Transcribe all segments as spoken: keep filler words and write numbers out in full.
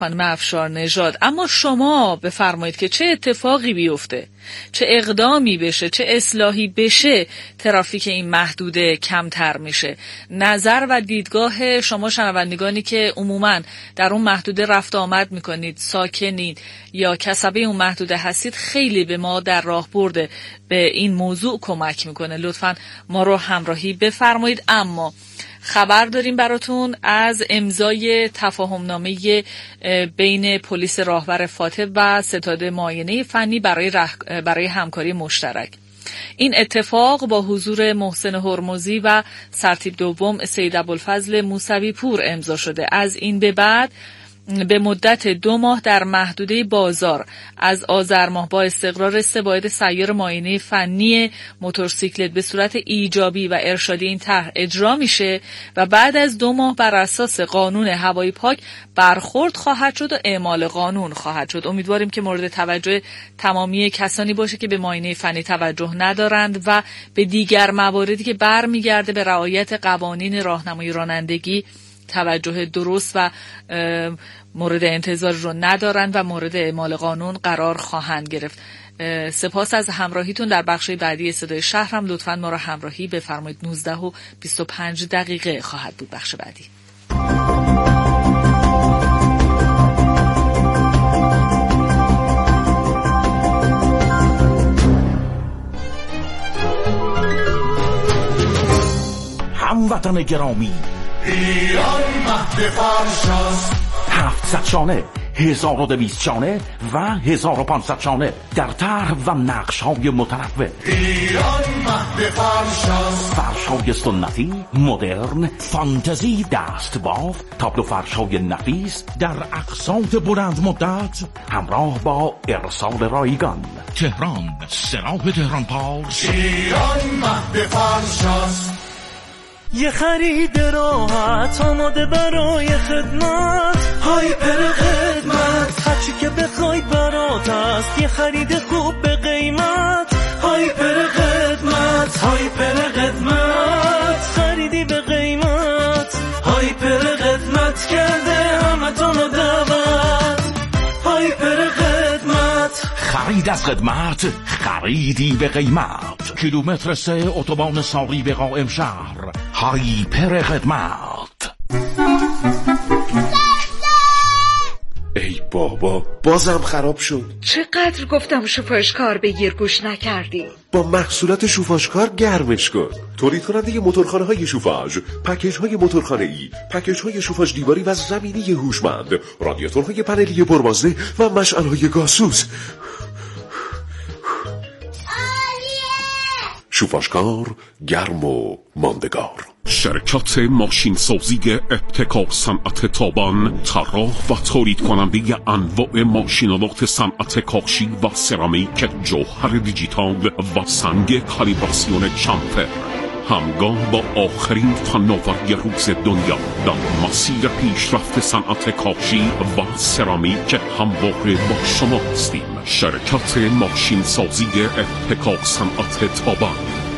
خانم افشار نژاد. اما شما بفرمایید که چه اتفاقی بیفته، چه اقدامی بشه، چه اصلاحی بشه ترافیک این محدوده کمتر میشه؟ نظر و دیدگاه شما شنوندگانی که عموماً در اون محدوده رفت آمد میکنید، ساکنید یا کسبه اون محدوده هستید، خیلی به ما در راهبرد به این موضوع کمک میکنه. لطفاً ما رو همراهی بفرمایید. اما خبر داریم براتون از امضای تفاهمنامه بین پلیس راهور فاتح و ستاد معاینه فنی برای رح... برای همکاری مشترک. این اتفاق با حضور محسن هرمزی و سرتیپ دوم سید ابوالفضل موسوی پور امضا شده. از این به بعد به مدت دو ماه در محدوده بازار از آذر ماه با استقرار سه واحد سیار معاینه فنی موتورسیکلت به صورت ایجابی و ارشادی این طرح اجرا میشه و بعد از دو ماه بر اساس قانون هوایی پاک برخورد خواهد شد و اعمال قانون خواهد شد. امیدواریم که مورد توجه تمامی کسانی باشه که به معاینه فنی توجه ندارند و به دیگر مواردی که برمیگرده به رعایت قوانین راهنمایی رانندگی توجه درست و مورد انتظار رو ندارند و مورد اعمال قانون قرار خواهند گرفت. سپاس از همراهیتون. در بخش بعدی صدای شهر هم لطفاً ما را همراهی بفرمایید. نوزده و بیست و پنج دقیقه خواهد بود بخش بعدی. هموطن گرامی، ایران مهد فرشاست، هفتصد شانه، هزار و دویست شانه و هزار و پانصد شانه در طرح و نقش های متنوع. ایران مهد فرشاست، فرش های سنتی، مدرن، فانتزی، دستباف، تابلو فرش های نفیس در اقساط بلند مدت همراه با ارسال رایگان. تهران، سراغ تهران پارس. ایران مهد فرشاست، یه خرید راحت آماده برای خدمت، هایپر خدمت، هرچی که بخوای برات است، یه خرید خوب به قیمت، هایپر خدمت، هایپر خدمت، خریدی به قیمت، هایپر خدمت کرده همتون رو دعوت، هایپر خدمت، خرید از خدمت، خریدی به قیمت. کیلومتر سه اتوبان ساری به قائم شهر. هایپر خدمت. ای بابا، بازم خراب شد. چقدر گفتم شوفاژکار بگیر گوش نکردی. با محصولات شوفاژکار گرمش کن. تولید کننده موتورخانه های شوفاژ، پکیج های موتورخانه ای، پکیج های شوفاژ دیواری و زمینی هوشمند، رادیاتورهای پنلی پربازده و مشعل های گازسوز. شوفاژکار گرم و ماندگار. شرکت ماشین سازی ابتکار صنعت تابان، طراح و تولید کننده انواع ماشینالات صنعت کاشی و سرامیک، جوهر دیجیتال و سنگ کالیبراسیون چمفر، همگام با آخرین فناوری روز دنیا در مسیر پیشرفت صنعت کاشی و سرامیک همواره با شما هستیم. شرکت ماشین سازی ابتکار صنعت تابان.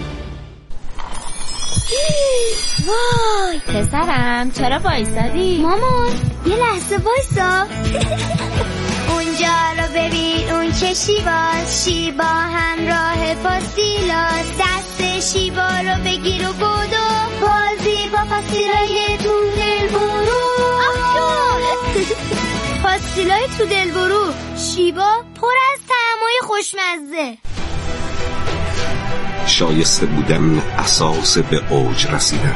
وای پسرم، چرا وایسادی؟ مامان یه لحظه وایسا. اونجا رو ببین، اون چه شیباست، شیبا همراه فاسیلاست، دست شیبا رو بگیر و بدو، بازی با فاسیلای تو دل برو. فاسیلای تو دل برو، شیبا پر از طعمای خوشمزه. شایسته بودن اساس به اوج رسیدن،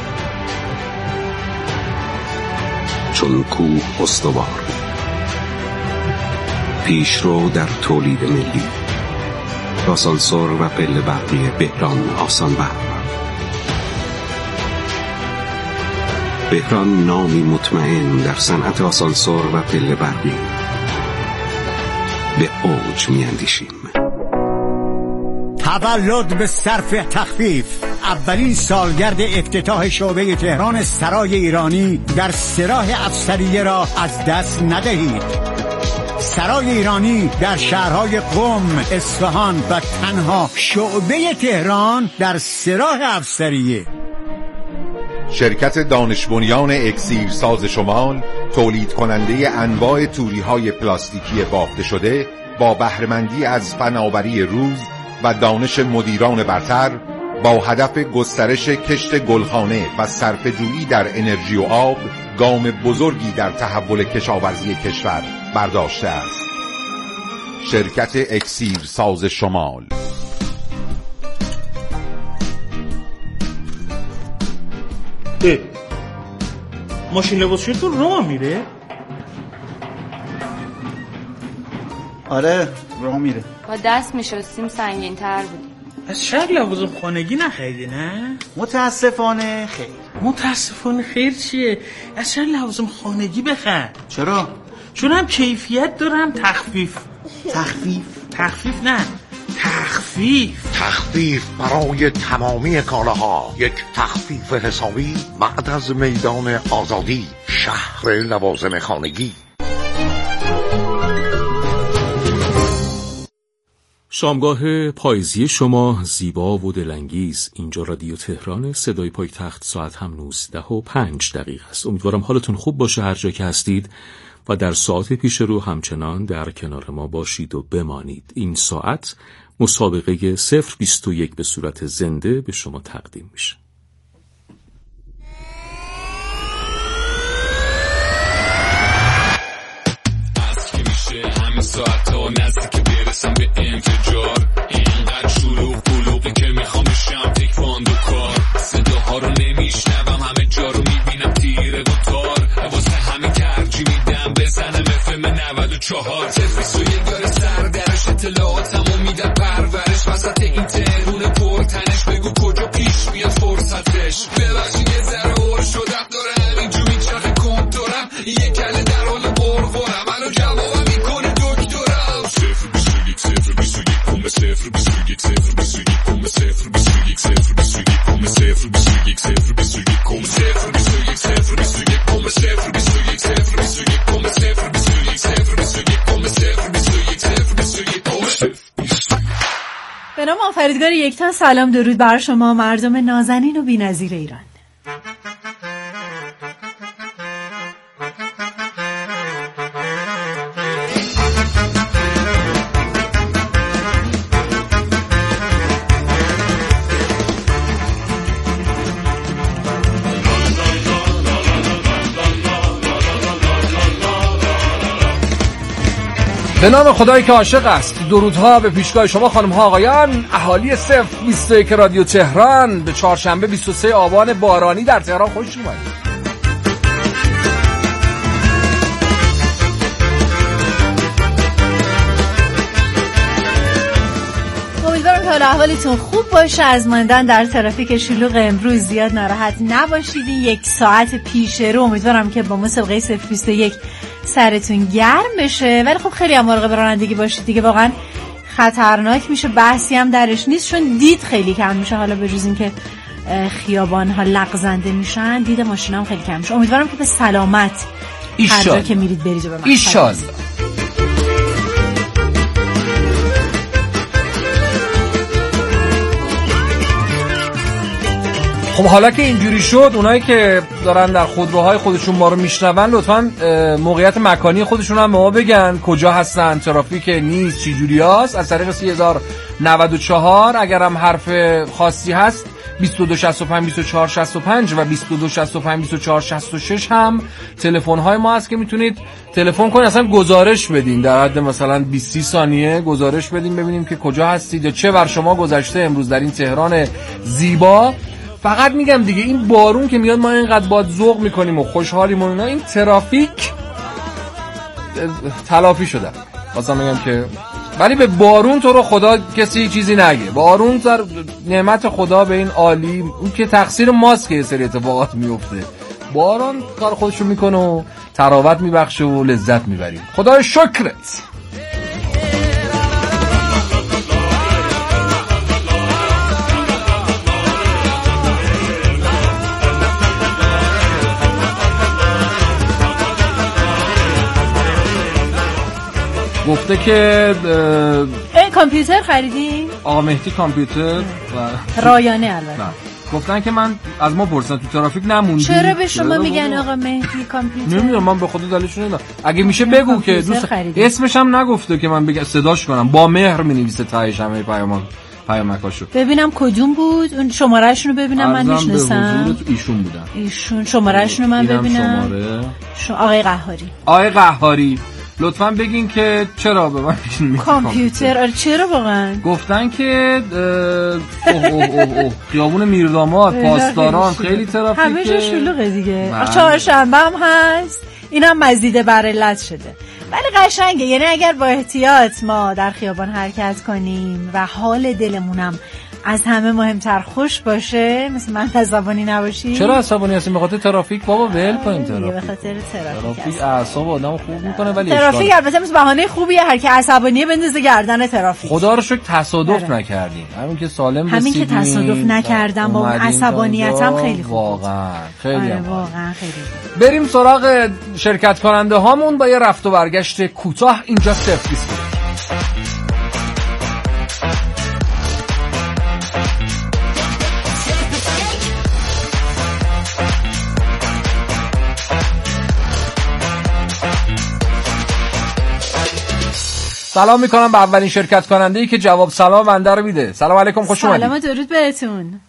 چون کوه استوار، پیشرو در تولید ملی، آسانسور و پله برقی بهران آسان برق. بهران نامی مطمئن در صنعت آسانسور و پله برقی. به اوج میاندیشیم. تولد به صرف تخفیف. اولین سالگرد افتتاح شعبه تهران سرای ایرانی در سراح افسریه را از دست ندهید. سرای ایرانی در شهرهای قم، اصفهان و تنها شعبه تهران در سراح افسریه. شرکت دانش بنیان اکسیر ساز شمال تولید کننده انواع توری‌های پلاستیکی بافته شده با بهره‌مندی از فناوری روز و دانش مدیران برتر با هدف گسترش کشت گلخانه و صرفه‌جویی در انرژی و آب گام بزرگی در تحول کشاورزی کشور برداشته است. شرکت اکسیر ساز شمال. اه. ماشین لباسشویتون راه میره؟ آره راه میره. با دست میشستیم سنگین تر بودیم. از شهر لوازم خانگی نخریدی نه؟ متاسفانه خیر. متاسفانه خیر چیه؟ از شهر لوازم خانگی بخر. چرا؟ چون هم کیفیت داره هم تخفیف. تخفیف؟ تخفیف نه تخفیف تخفیف برای تمامی کالاها. یک تخفیف حسابی بعد از میدان آزادی، شهر لوازم خانگی. شامگاه پاییزی شما زیبا و دلانگیز. اینجا رادیو تهران، صدای پایتخت. ساعت هم نوزده و پنج دقیقه است. امیدوارم حالتون خوب باشه هر جا که هستید و در ساعت پیش رو همچنان در کنار ما باشید و بمانید. این ساعت مسابقه صفر بیست و یک به صورت زنده به شما تقدیم میشه. از که میشه همه ساعت ها نزدیک برسم به انفجار. اینقدر شلوغ قلوقی که میخوام بشم تکواندو کار. صداها رو نمیشنوم، همه جا رو میبینم تیره و تار. واسه همین ترجیح میدم بزنم افم نود و چهار. تفیس و یک داره سر درش، اطلاعاتمو میدم پرورش. وسط این تهرون پر تنش بگو کجا پیش میاد فرصتش. ببخشید یه ذره اور شدم، داره همینجور میچرخه کنتورم. یه کله در حال قرقرم، منو جوابم میکنه دکترم. صفر بیست و یک صفر بیست و یک کمه صفر بیست و یک صفر بیست و یک کمه صفر بیست و یک صفر بیست و یک کمه صفر بیست و یک صفر بیست و یک کمه صفر بیست و یک صفر بیست و یک کمه صفر بیست و یک صفر بیست و یک کمه صفر بیست و یک صفر بیست و یک کمه صفر بیست و یک صفر بیست و یک کمه صفر. به نام آفریدگار یکتا، سلام درود بر شما مردم نازنین و بی‌نظیر ایران. به نام خدایی که عاشق است، درودها به پیشگاه شما خانم ها آقایان، اهالی صفر بیست و یک رادیو تهران. به چهارشنبه بیست و سه آبان بارانی در تهران خوش اومدید. امیدوارم که حال احوالتون خوب باشه. از ماندن در ترافیک شلوغ امروز زیاد ناراحت نباشید. یک ساعت پیش رو امیدوارم که با مسابقه صفر بیست و یک سرتون گرم بشه، ولی خب خیلی هم مراقب رانندگی باشید دیگه، واقعا خطرناک میشه. بحثی هم درش نیست چون دید خیلی کم میشه. حالا به جز این که خیابان ها لغزنده میشن، دید ماشین هم خیلی کم میشه. امیدوارم که به سلامت هر جا که میرید برید و به مقصد. ایشالله. خب حالا که اینجوری شد، اونایی که دارن در خودروهای خودشون ما رو میشنون لطفاً موقعیت مکانی خودشون هم به ما بگن، کجا هستن، ترافیک نیست، چی جوری هست. از طریق سی هزار و نود و چهار اگر هم حرف خاصی هست بیست و دو شصت و پنج بیست و چهار شصت و پنج و بیست و دو شصت و پنج بیست و چهار شصت و شش هم تلفن های ما هست که میتونید تلفن کنید، اصلا گزارش بدین در حد مثلا بیست ثانیه گزارش بدین ببینیم که کجا هستید یا چه بر شما گذشته امروز در این تهران زیبا. فقط میگم دیگه این بارون که میاد ما اینقدر باد ذوق میکنیم و خوشحالیم و اینا، این ترافیک تلافی شده. واسه میگم که ولی به بارون تو رو خدا کسی چیزی نگه. بارون در نعمت خدا به این عالی، اون که تقصیر ماست که یه سری اتفاقات میفته. باران کار خودشو میکنه و تراوت میبخشه و لذت میبریم. خدای شکرت. گفته که اه کامپیوتر خریدی؟ آقا مهدی کامپیوتر و رایانه البته. گفتن که من از ما پرسیدن تو ترافیک نموندی. چرا به شما میگن آقا مهدی کامپیوتر؟ نمیدونم، من به خدا دلیلش نمیدونم. اگه میشه بگو که دوست اسمش هم نگفته که من بگم صداش کنم. با مهر مینویسه تایش همه پیام پیامکاشو. ببینم کدوم بود اون شمارهشون رو ببینم من میشناسم. به حضور ایشون بودن. ایشون شمارهشون رو من ببینم. شماره شو آقای قهاری. آقای قهاری لطفاً بگین که چرا به من کامپیوتر. آره چرا واقعا؟ گفتن که اوه اوه اوه اوه خیابون میرداماد پاسداران خیلی ترافیکه، همه جا شلوغه دیگه. چهارشنبه هم هست، اینم مزید بر علت شده. ولی قشنگه، یعنی اگر با احتیاط ما در خیابان حرکت کنیم و حال دلمونم از همه مهمتر خوش باشه، مثل من عصبانی نباشی. چرا عصبانی هستی؟ به خاطر ترافیک بابا، ول کنیم ترافیک. به خاطر ترافیک ترافیک اعصاب آدمو خوب میکنه، ولی ترافیک البته مثل بهانه خوبیه، هر کی عصبانیه بندازه گردن ترافیک. خدا رو شکر تصادف آره. نکردیم، همین که سالم رسیدیم. همین که تصادف نکردم با اون عصبانیتم خیلی خوب. واقعا خیلی آره واقعا خیلی. بریم سراغ شرکت کننده هامون با یه رفت و برگشت کوتاه. اینجا صفر بیست. سلام میکنم به اولین شرکت کننده ای که جواب سلام بنده رو میده. سلام علیکم، خوش اومدید. سلام و درود بهتون.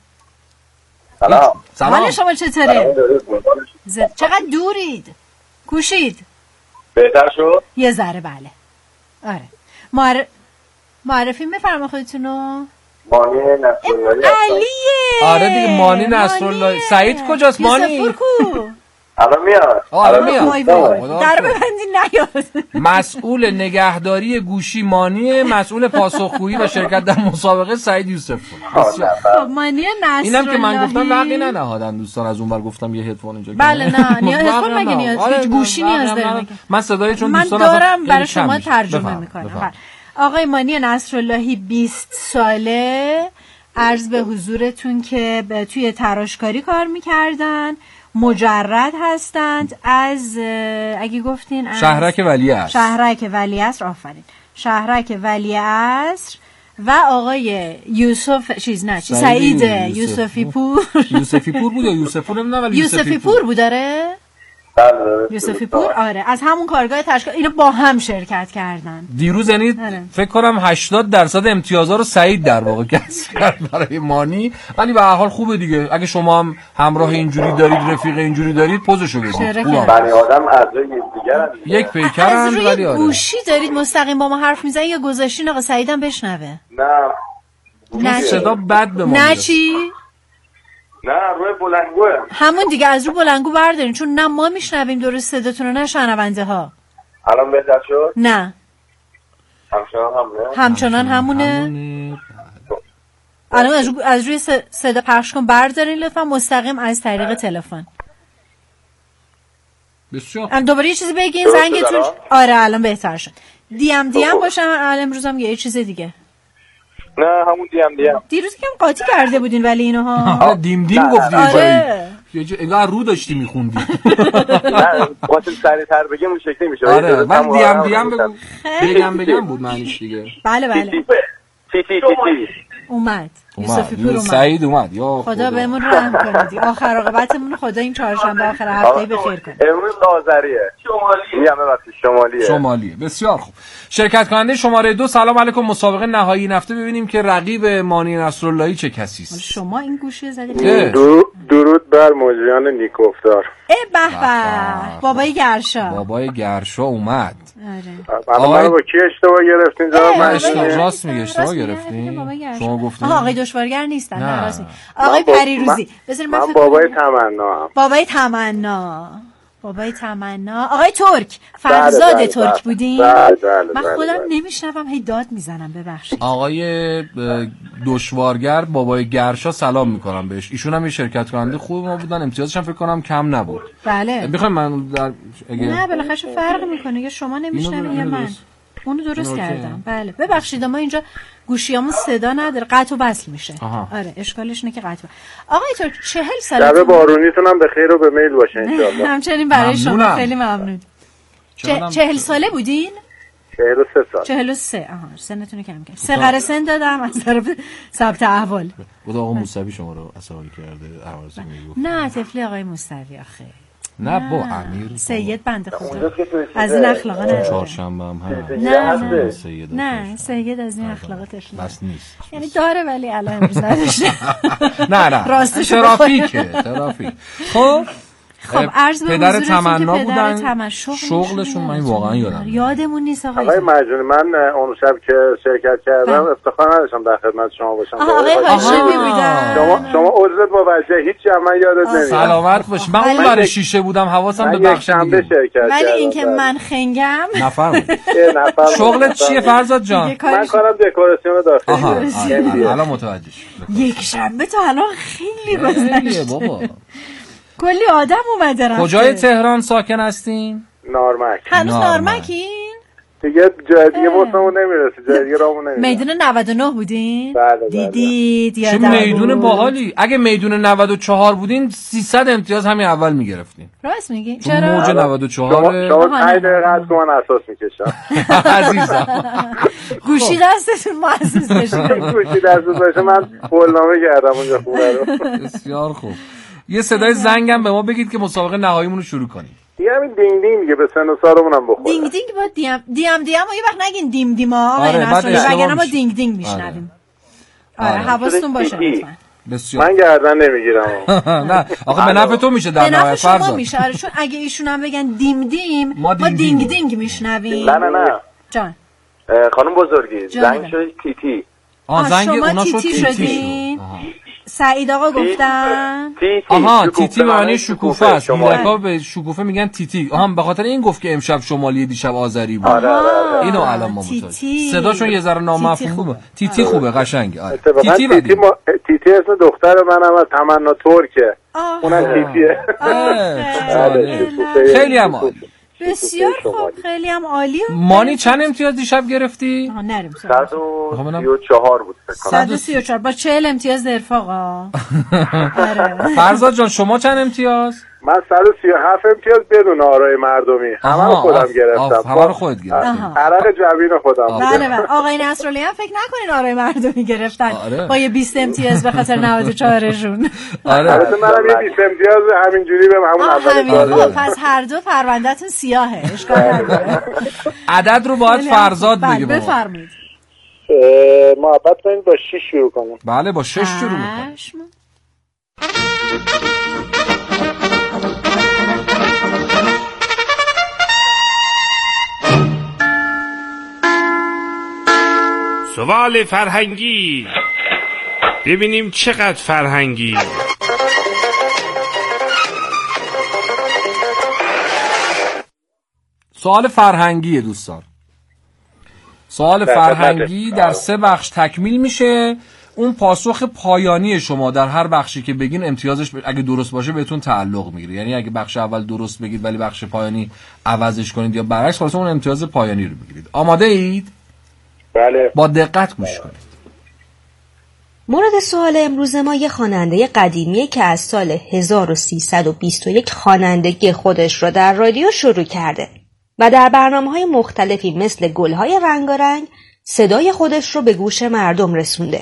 سلام. سلام. حال شما چطوره؟ ز... چقدر دورید؟ کوشید؟ بهتر شد؟ یه ذره بله. آره. معر... معرفی بفرما خودتونو. مانی نصراللهی. علیه. آره دیگه مانی نصراللهی. سعید کجاست مانی؟ یوسف کو؟ الان میاد. الان میاد. در ببندی نیاد. مسئول نگهداری گوشی مانی، مسئول پاسخگویی و شرکت در مسابقه سعید یوسف. خب مانی نصراللهی. اینم که من گفتم وقتی ننهادن دوستان، از اونور گفتم یه هدفون اینجا. بله نه، نیاز هدفون مگه نیاز گوشی نیاز داره. من صدای چون دوستان من دارم برای شما ترجمه میکنم. آقای مانی نصراللهی بیست ساله، عرض به حضورتون که توی تراشکاری کار میکردن، مجرد هستند از اگه گفتین از شهرک ولیعصر. شهرک ولیعصر آفرین. شهرک ولیعصر و آقای یوسف چیز نه چی سعید یوسفی پور. یوسفی پور بود یا یوسف پور نمیدونم ولی یوسفی پور بود داره. یوسفی پور آره، از همون کارگاه تشکیل اینو با هم شرکت کردن دیروز. یعنی فکر کنم هشتاد درصد امتیازها رو سعید در واقع کسب کرد برای مانی، ولی به هر حال خوبه دیگه. اگه شما هم همراه اینجوری دارید، رفیق اینجوری دارید، پوزشو بدید. بنی آدم از دیگه یک پیکرن، ولی آره گوشی دارید مستقیم با ما حرف میزنید یا گذاشتین آقا سعیدم بشنوه؟ نه نه صدا بد به ما نه چی؟ نه روی بلنگوه. همون دیگه از رو بلنگو بردارین، چون نه ما میشنویم درست صداتون رو نه شنونده ها. الان بهتر شد؟ نه همچنان همونه؟ همچنان همونه. الان از, رو... از روی صدا پخش کن بردارین لطفا، مستقیم از طریق تلفن. بسیار. دوباره یه چیزی بگین زنگتون. آره الان بهتر شد. دیم دیم باشم الان امروز هم یه چیز دیگه. نه همون دیم دیم. دیروز کم قاطی کرده بودین ولی اینها. دیم دیم گفتی. آره. انگار رو داشتی میخوندی. نه واسه سریع‌تر بگم اون شکلی میشه. آره من دیم دیم بگم بگم بگم بود معنیش دیگه. بله بله. تی تی تی اومد. یوسفی پور اومد. سعید اومد. یا خدا بهمون رحم کنه. آخر عاقبتمون خدا این چهارشنبه آخر هفته بخیر کنه. امروز آذریه. شمالیه. همه وقت شمالیه. شمالیه. بسیار خوب. شرکت کننده شماره دو، سلام علیکم. مسابقه نهایی این هفته ببینیم که رقیب مانی نصراللهی چه کسی است. شما این گوشی زدید. درود بر مجریان نیکوفتار. ای به به. بابای گرشا. بابای گرشا اومد. آره. آقای با کی اشتباه گرفتین جواب؟ من اشتباه راست میگه اشتباه گرفتین. شما گفتین آقای دشوارگر نیستن. نه راست. آقای پریروزی. بذارید من بابای تمنا هم. بابای تمنا. بابای تمنا. آقای ترک. فرزاد بله ترک بله بودین؟ بله بله من خودم بله نمیشنوم، هی داد میزنم ببخشید. آقای دشوارگر بابای گرشا سلام میکنم بهش. ایشون هم یه شرکت کننده خوب ما بودن، امتیازش هم فکر کنم کم نبود. بله. میخوام من در اگه نه بالاخره فرق میکنه یا شما نمیشنوین یا من. اونو درست کردم. بله ببخشید ما اینجا گوشیامون صدا نداره، قطع و وصل میشه. آها. آره اشکالش اینه که قطع. آقای ترک چهل سالتون. شب بارونیتون هم بخیر و به میل باشه ان شاء الله. همچنین برای شما خیلی ممنون. چهل ساله بودین؟ چهل و سه سال. چهل و سه. آها سنتون کم کرد. سه قره سن دادم از طرف ثبت احوال. خدا آقا موسوی شما رو عصبانی کرده احوالتون میگفت. نه طفل آقای موسوی آخه. نه با امیر سید بنده خدا از این اخلاقا نه. چهارشنبه هم هست. نه نه سید نه سید از این اخلاقاتش بس نیست. یعنی داره ولی الان امروز نداشته. نه نه راستش ترافیکه ترافیک. خب خب عرض به پدر تمنا بودن تمنا شغلشون من واقعا یادم یادمون نیست آقای آقای مجنون. من اون شب که شرکت کردم افتخار نداشتم در خدمت شما باشم. آقای هاشمی بودن. شما شما عذرت موجه هیچ من یادت نمیاد. سلامت باش. من اون برای شیشه بودم حواسم به بخش دیگه. ولی اینکه من خنگم نفرمایید. شغلت چیه فرزاد جان؟ من کارم دکوراسیون داخلی. الان متوجه شدم. یک شنبه تا الان خیلی گذشته بابا. کلی آدم اومده رفته. کجای تهران ساکن هستین؟ نارمک. هنوز نارمکین؟ دیگه جای دیگه واسمون نمیرسه. جای دیگه رامون نمیرسه. میدون نود و نه بودین؟ بله بله. دیدید چه میدون باحالی. اگه میدون نود و چهار بودین سیصد امتیاز همین اول میگرفتین. راست میگی؟ چرا؟ موج نود و چهار. شما پنج دقیقه از من اساس میکشم. عزیزم. گوشی دستتون مؤسس بشه. گوشی دستتون باشه. من قولنامه کردم اونجا خونه رو. بسیار خوب. یه صدای زنگم به ما بگید که مسابقه نهاییمون رو شروع کنیم. دیگه همین دینگ دینگ دیگه به سن و سالمون هم بخوره. دینگ دینگ با دیم دیم دیم و یه وقت نگین دیم دیما آقای نصری وگرنه ما دینگ دینگ میشنویم. آره حواستون باشه لطفا. بسیار. من گردن نمیگیرم. نه آخه به نفع تو میشه در نهایت فرض. به نفع شما میشه. آره چون اگه ایشون هم بگن دیم دیم ما دینگ دینگ میشنویم. نه نه نه. جان. خانم بزرگی زنگ شد تی تی. آ زنگ اونا شد تی تی. سعید آقا گفتن آها تیتی معنی شکوفه است. میلکا به شکوفه میگن تیتی. آها به خاطر این گفت که امشب شمالی دیشب آذری بود. اینو الان ما متوجه. صداشون یه ذره نامفهوم خوبه. تیتی خوبه قشنگه. تیتی تیتی تیتی اسم دختر منم از تمنا ترکه. اونم تیتیه. خیلی هم عالی. بسیار خوب خیلی هم عالی. مانی چند امتیاز دیشب گرفتی؟ آها نریم صد و سی و چهار بود فکر کنم. صد و سی و چهار با چهل امتیاز ارفاقا. فرزاد جان شما چند امتیاز؟ من صد و سی و هفت امتیاز بدون آرای مردمی. همه رو خودم گرفتم. همه رو خودت گرفتی. عرق جبین خودم. بله بله. آقای نصرالله هم فکر نکنین آرای مردمی گرفتن با یه بیست امتیاز به خاطر نود و چهار شون. آره. البته منم یه بیست امتیاز همینجوری به همون اول کار. پس هر دو پروندهتون سیاهه. اشکال نداره. عدد رو باید فرزاد بگه. بفرمایید. محبت کنید با شش شروع کنیم. بله با شش شروع می‌کنیم. سوال فرهنگی. ببینیم چقدر فرهنگی. سوال فرهنگیه دوستان. سوال فرهنگی در سه بخش تکمیل میشه. اون پاسخ پایانی شما در هر بخشی که بگین امتیازش اگه درست باشه بهتون تعلق میگیره. یعنی اگه بخش اول درست بگید ولی بخش پایانی عوضش کنید یا برعکس خلاص اون امتیاز پایانی رو میگیرید. آماده اید؟ بله. با دقت گوش کنید. مورد سوال امروز ما یه خواننده قدیمیه که از سال هزار و سیصد و بیست و یک خوانندگی خودش رو در رادیو شروع کرده و در برنامه‌های مختلفی مثل گل‌های رنگارنگ صدای خودش رو به گوش مردم رسونده.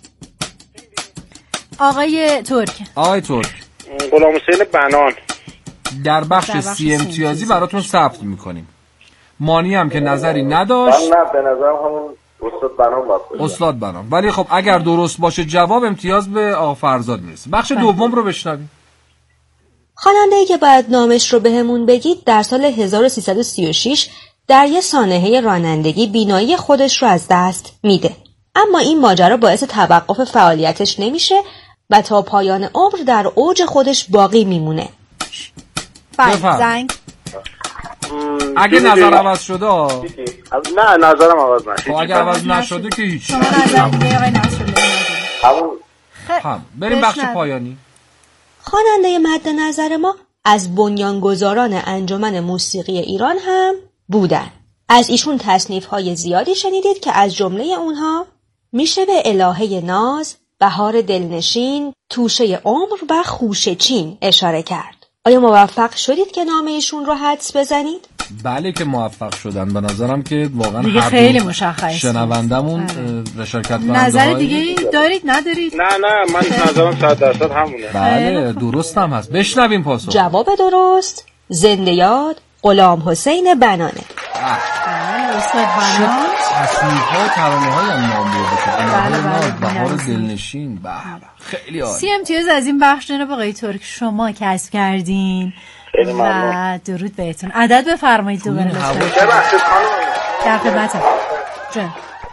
آقای ترک. آقای ترک. غلام حسین بنان. در بخش, بخش سی امتیازی براتون ثبت می‌کنیم. مانی هم که نظری نداشت. من نه به نظرم همون استاد بنان باشه. استاد بنان. ولی خب اگر درست باشه جواب امتیاز به آقا فرزاد میرسه. بخش دوم رو بشنویم. خواننده‌ای که باید نامش رو بهمون بگید در سال هزار و سیصد و سی و شش در یه سانحه رانندگی بینایی خودش رو از دست میده. اما این ماجرا باعث توقف فعالیتش نمیشه و تا پایان عمر در اوج خودش باقی میمونه. بله زنگ. اگه نظر عوض شده نه نظرم عوض نشده. اگه عوض نشده که هیچ. شما نظر دیگه آقای نصرالله همون هم بریم بخش پایانی. خواننده مد نظر ما از بنیانگذاران انجمن موسیقی ایران هم بودن. از ایشون تصنیف‌های زیادی شنیدید که از جمله اونها میشه به الهه ناز، بهار دلنشین، توشه عمر و خوشه چین اشاره کرد. آیا موفق شدید که نام ایشون رو حدس بزنید؟ بله که موفق شدن. به نظرم که واقعا دیگه خیلی مشخص شنوندمون شرکت کننده نظر دیگه دارید ندارید؟ نه نه من نظرم صد درصد همونه. بله درست هم هست. بشنویم پاسخ. جواب درست زنده یاد غلام حسین بنانه. بله استاد بنان. تصنیف‌ها و ترانه‌های هم نام برده. بهار دلنشین. به خیلی عالی. سی امتیاز از این بخش جناب آقای ترک شما کسب کردین. و درود بهتون. عدد بفرمایید دوباره لطفاً. ببخشید خانم. در خدمتم. جان.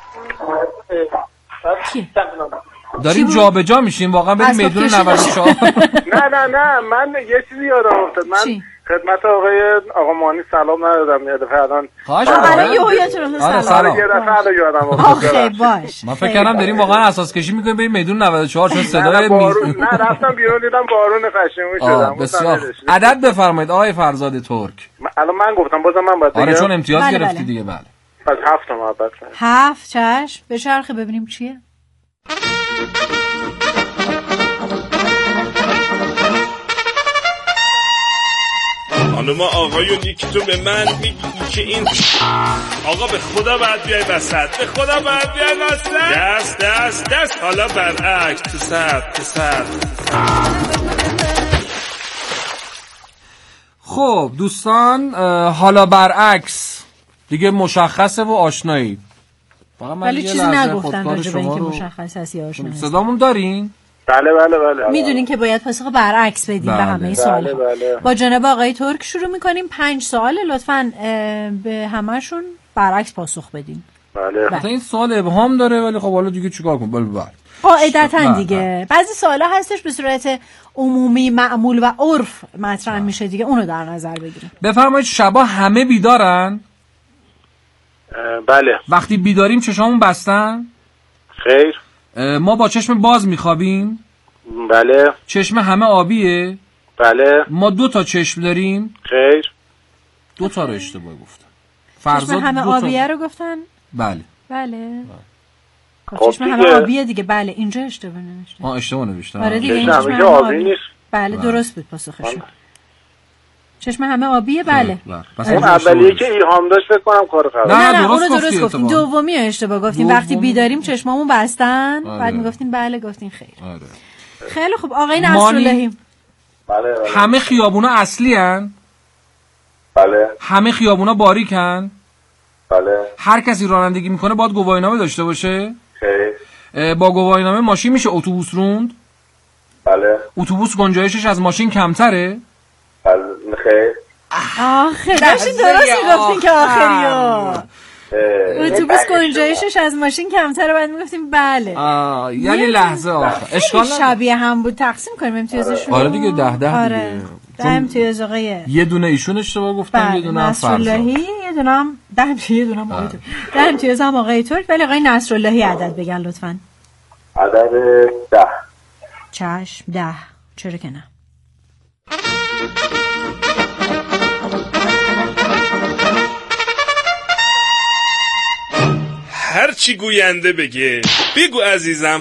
کی؟ داریم جابجا میشیم واقعا بریم میدون نود و چهار. نه نه نه من یه چیزی یادم افتاد. من خدمت آقای آقا مانی سلام ندادم یه دفعه الان. خواهش الان یهو یادتون آره سلام. یه دفعه الان یادم افتاد. آخه باش. من فکر کردم داریم واقعا اساس کشی میکنیم بریم میدون نود و چهار چون صدای بارون نه رفتم بیرون دیدم بارون خشمگین شدم. بسیار عدد بفرمایید آقای فرزاد ترک. الان من گفتم بازم من باید بگم. آره چون امتیاز بله گرفتی بله. دیگه بله. از هفت محبت هفت چشم به چرخه ببینیم چیه. خانم آقایون یکی تو به من میگی که این آقا به خدا باید بیای وسط به خدا باید بیای وسط دست دست دست حالا برعکس تو سر تو سر خب دوستان حالا برعکس دیگه مشخصه و آشنایی. ولی چیزی نگفتن راجع به اینکه مشخص هست یا آشنا هست. صدامون دارین؟ بله بله بله. میدونین که باید پاسخ برعکس بدیم بله. به همه سوال. بله بله. با جناب آقای ترک شروع میکنیم. پنج سوال لطفاً به همه‌شون برعکس پاسخ بدین. بله. مثلا این سوال ابهام داره ولی خب حالا دیگه چیکار کنم؟ بله بله. قاعدتاً دیگه بعضی سوالا هستش به صورت عمومی معمول و عرف مطرح میشه دیگه اونو در نظر بگیریم. بفرمایید شبا همه بیدارن؟ بله. وقتی بیداریم چشامون بستن؟ خیر. ما با چشم باز میخوابیم؟ بله. چشم همه آبیه؟ بله. ما دو تا چشم داریم؟ خیر. دو تا رو اشتباه گفتن. فرزاد چشم همه آبیه رو گفتن؟ بله. بله. خب چشم همه آبیه دیگه. بله اینجا اشتباه نوشته. آه اشتباه نوشته. آره دیگه چشم همه آبی نیست. بله درست بود پاسخشون. چشم همه آبیه بله. اون اولیه که ایهام داشت فکر کنم کار خراب. نه نه اونو درست گفتیم. دومی اشتباه گفتیم. وقتی بیداریم چشمامون بستن بعد میگفتیم بله گفتین خیر. خیلی خوب آقای نصراللهی. بله. همه خیابونا اصلی ان؟ بله. همه خیابونا باریکن؟ بله. هر کسی رانندگی میکنه باید گواهینامه داشته باشه؟ خیر. با گواهینامه ماشین میشه اتوبوس روند؟ بله. اتوبوس گنجایشش از ماشین کمتره؟ خیر. آخه داشتین درست میگفتین که آخریو اتوبوس گنجایشش از ماشین کمتره بعد میگفتیم بله. آه یعنی لحظه آخر اشکال شبیه هم بود. تقسیم کنیم امتیازشون. آره دیگه ده ده آره. دیگه ده امتیاز آقای یه دونه ایشون اشتباه گفتن یه دونه هم نصراللهی یه دونه هم ده یه دونه هم آقای ترک ده امتیاز هم آقای ترک. ولی آقای نصراللهی عدد بگن لطفاً. عدد ده. چشم ده. چرا که نه. هر چی گوینده بگه بگو عزیزم.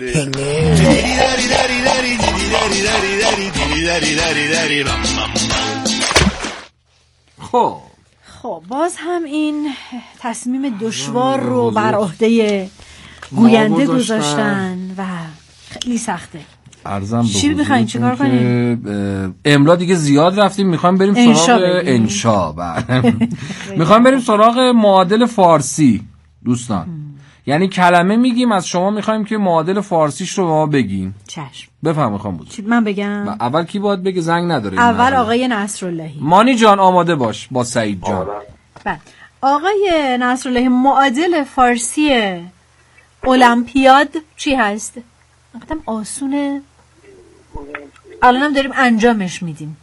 خب خب باز هم این تصمیم دشوار رو بر عهده گوینده گذاشتن و خیلی سخته. عرضم چی می‌خواید چیکار کنیم؟ املا دیگه زیاد رفتیم می‌خوایم بریم سراغ انشا. بعد می‌خوایم بریم سراغ معادل فارسی دوستان. یعنی کلمه میگیم از شما میخوایم که معادل فارسیش رو به ما بگین. چشم. بفهم میخوام بود. من بگم. اول کی باید بگه زنگ نداره. اول آقای نصراللهی. مانی جان آماده باش با سعید جان. بله. آقای نصراللهی معادل فارسی المپیاد چی هست؟ گفتم آسونه. الانم داریم انجامش میدیم.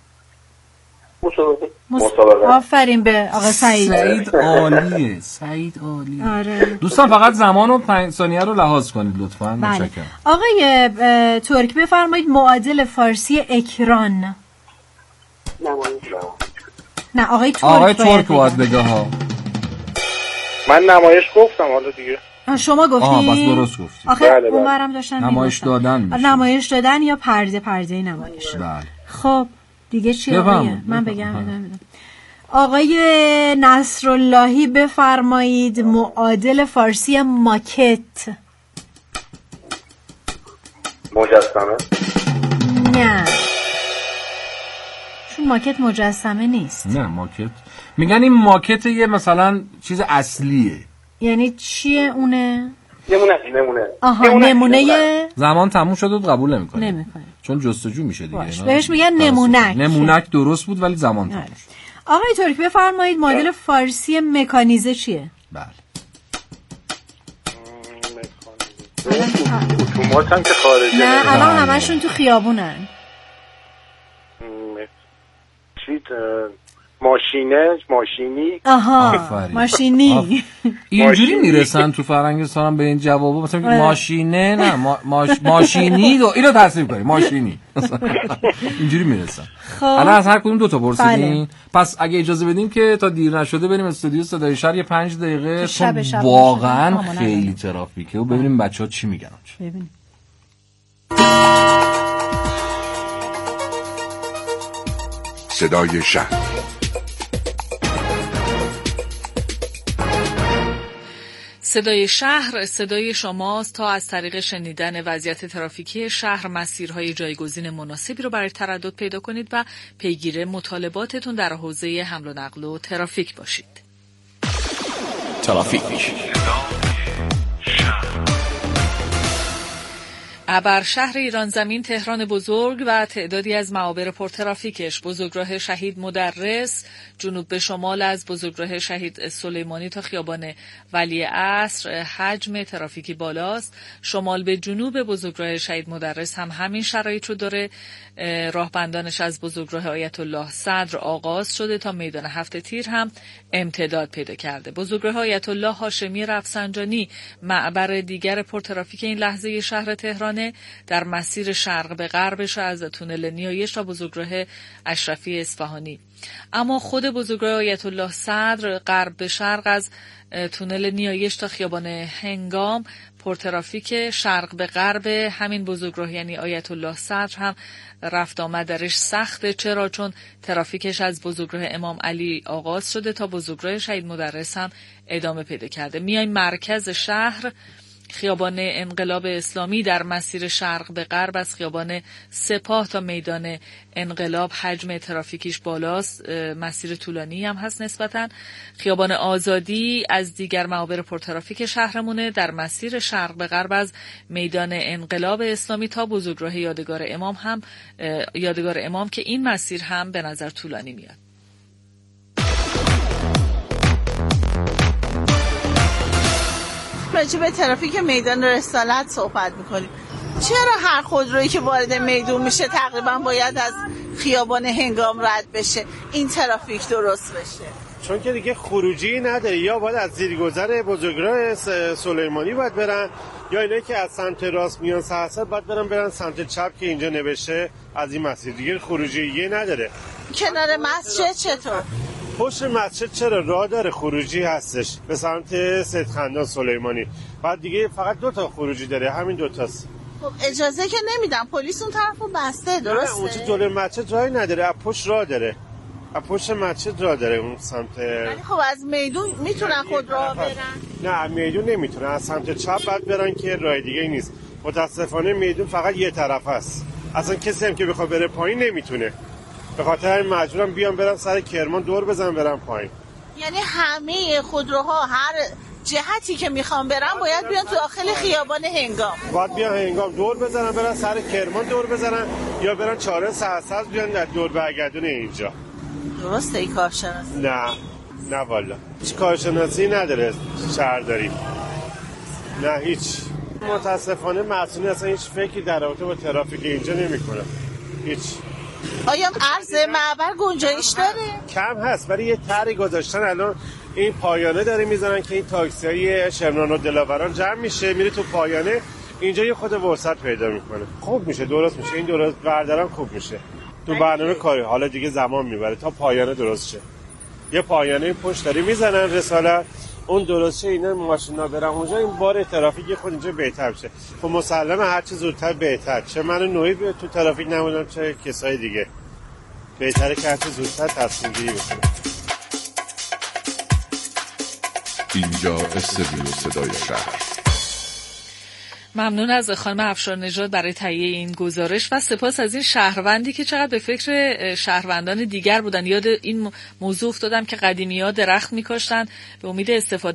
مسابقه. آفرین به آقا سعید. سعید عالیه. سعید عالیه. آره. دوستان فقط زمان و پنج ثانیه رو لحاظ کنید لطفاً. متشکرم. آقای ترک بفرمایید معادل فارسی اکران. نه آقای ترک. آقای ترک باید بگه ها. من نمایش گفتم حالا دیگه. شما گفتی؟ آها بس درست گفتی. آخه بله اونورم داشتن نمایش دادن میشه. نمایش دادن یا پرده پرده نمایش. بله. خب دیگه چی آقای؟ من بگم. آقای نصراللهی بفرمایید معادل فارسی ماکت. مجسمه؟ نه چون ماکت مجسمه نیست. نه ماکت میگن این ماکت یه مثلا چیز اصلیه. یعنی چیه اونه؟ نمونه نمونه آها نمونه, نمونه زمان تموم شد و قبول نمیکنه نمیکنه چون جستجو میشه دیگه. بهش میگن نمونک. نمونک درست بود ولی زمان تموم شد. آقای ترکی بفرمایید معادل فارسی مکانیزه چیه؟ بله اتومات هم که خارجه. نه الان همشون تو خیابونن. چی ماشینه ماشینی. آها ماشینی. اینجوری میرسن تو فرنگستان هم به این جوابا مثلا ماشینه نه ما... ماش... ماشینی دو اینو تصریف کنی ماشینی اینجوری میرسن. الان از هر کدوم دو تا پرسیدین. پس اگه اجازه بدین که تا دیر نشده بریم استودیو صدای شهر یه پنج دقیقه شب شب واقعا خیلی ترافیکه و ببینیم بچه‌ها چی میگن. ببینیم صدای شهر. صدای شهر صدای شماست تا از طریق شنیدن وضعیت ترافیکی شهر مسیرهای جایگزین مناسبی رو برای تردد پیدا کنید و پیگیر مطالباتتون در حوزه حمل و نقل و ترافیک باشید. ترافیک ابر شهر ایران زمین تهران بزرگ و تعدادی از معابر پرترافیکش، بزرگراه شهید مدرس جنوب به شمال از بزرگراه شهید سلیمانی تا خیابان ولی عصر حجم ترافیکی بالاست. شمال به جنوب بزرگراه شهید مدرس هم همین شرایط رو داره. راهبندانش از بزرگراه آیت الله صدر آغاز شده تا میدان هفت تیر هم امتداد پیدا کرده. بزرگراه آیت الله هاشمی رفسنجانی معبر دیگر پرترافیک این لحظه شهر تهران در مسیر شرق به غربش از تونل نیایش تا بزرگراه اشرفی اصفهانی. اما خود بزرگراه آیت الله صدر غرب به شرق از تونل نیایش تا خیابان هنگام پرترافیک، شرق به غرب همین بزرگراه یعنی آیت الله صدر هم رفت آمد درش سخته. چرا؟ چون ترافیکش از بزرگراه امام علی آغاز شده تا بزرگراه شهید مدرس هم ادامه پیدا کرده. میایم مرکز شهر، خیابان انقلاب اسلامی در مسیر شرق به غرب از خیابان سپاه تا میدان انقلاب حجم ترافیکیش بالاست، مسیر طولانی هم هست نسبتاً. خیابان آزادی از دیگر معابر پرترافیک شهرمونه در مسیر شرق به غرب از میدان انقلاب اسلامی تا بزرگراه یادگار امام هم یادگار امام که این مسیر هم به نظر طولانی میاد. راجع به ترافیک میدان رسالت صحبت میکنیم. چرا هر خودرویی که وارد میدون میشه تقریبا باید از خیابان هنگام رد بشه این ترافیک درست بشه؟ چون که دیگه خروجی نداره، یا باید از زیرگذر بزرگراه سلیمانی باید برن، یا اینایی که از سمت راست میان سراسر باید برن برن سمت چپ که اینجا نوشته از این مسیر. دیگه خروجی نداره. کنار مسجد چطور؟ پشت مسجد چرا راه داره، خروجی هستش به سمت سیدخندان سلیمانی. بعد دیگه فقط دو تا خروجی داره، همین دو تاست. خب اجازه که نمیدن، پلیس اون طرفو بسته درسته؟ نه اونجا جلوی مسجد راهی نداره، از پشت راه داره، از پشت مسجد راه داره اون سمت. ولی خب از میدون میتونن خود راه برن؟ نه از میدون نمیتونن، از سمت چپ باید برن که راه دیگه نیست. متاسفانه میدون فقط یه طرف است، اصلا کسی هم که بخواد بره پایین نمیتونه. به خاطر مجبورم بیام برم سر کرمان دور بزنم برم پایین. یعنی همه خودروها هر جهتی که میخوام برم باید بیان تو داخل خیابان هنگام؟ باید بیان هنگام دور بزنم برن سر کرمان دور بزنن یا برن چهارراه سرسبز بیان در دور برگردون اینجا. درسته این کارشناسی؟ نه نه والا هیچ کارشناسی نداره شهرداری، نه هیچ. متاسفانه مسئولین اصلا هیچ فکری در رابطه با ترافیک اینجا نمیکنن، هیچ. آیا عرض معبر گنجایش داره؟ کم هست ولی یه طرحی گذاشتن الان این پایانه داره میزنن که این تاکسی‌های شمران و دلاوران جمع میشه میره تو پایانه، اینجا یه خود وسعت پیدا میکنه، خوب میشه، درست میشه، این درست بردارن خوب میشه. تو برنامه کاری حالا دیگه زمان میبره تا پایانه درست شه. یه پایانه پشت داری میزنن رسالت اون درست شه، اینا ماشینا برن اونجا، این بار ترافیک خود اینجا بهتر شه. خب مسلمه هر چه زودتر بهتر، چه من نوعی تو ترافیک نمونم چه کسای دیگه، بهتره که هر چه زودتر تصمیم گیری بکنه. اینجا استودیو صدای شهر. ممنون از خانم افشار نژاد برای تهیه این گزارش و سپاس از این شهروندی که چقدر به فکر شهروندان دیگر بودن. یاد این موضوع افتادم که قدیمی‌ها درخت می‌کاشتن به امید استفاده